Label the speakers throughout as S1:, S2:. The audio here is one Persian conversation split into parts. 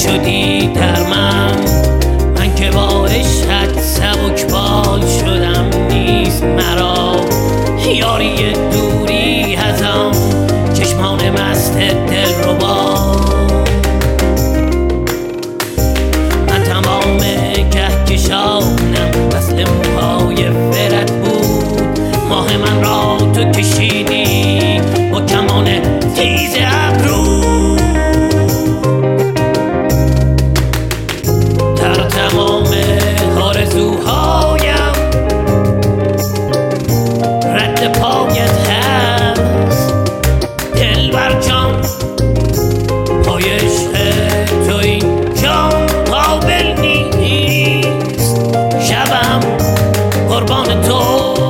S1: شدی در من که با عشقت سبک بال شدم. نیست مرا یاری دوری از آن چشمان مست دلربا. من تمام کهکشانم وصل موهای فرت بود. ماه من را تو کشیدی با کمان تیز ابرو. در تمام آرزوهایم رد پایت هست دلبر جان. پای عشق تو این جان قابل نیست. شبم قربان تو.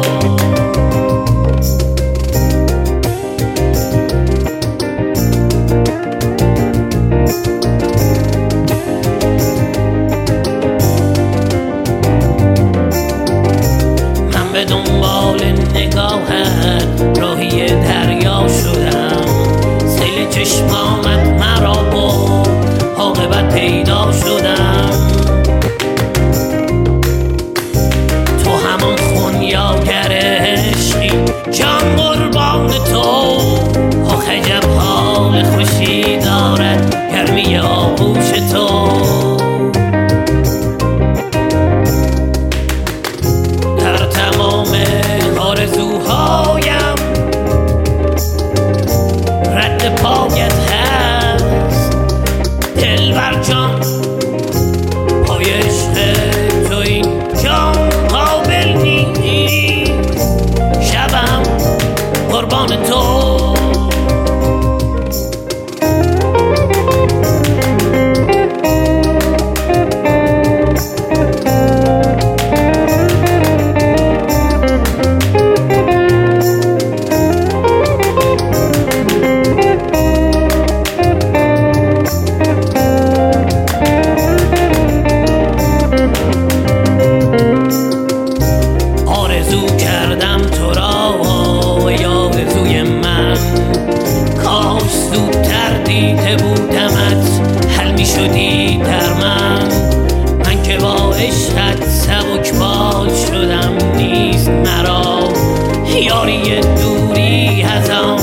S1: به دنبال نگاهت راهی دریا شدم. سیل چشمانت مرا برد عاقبت پیدا شدم. تو همان خونیاگر عشقی جان قربان تو. آخ عجب حال خوشی دارد گرمی آغوش تو. آرزوهایم رد پایت هست دلبر جان. پای عشق تو این جان قابل نیست. شبم قربان تو. دیده بودمت حل می شدی در من که با عشقت سبک بال شدم. نیست مرا یاری دوری از آن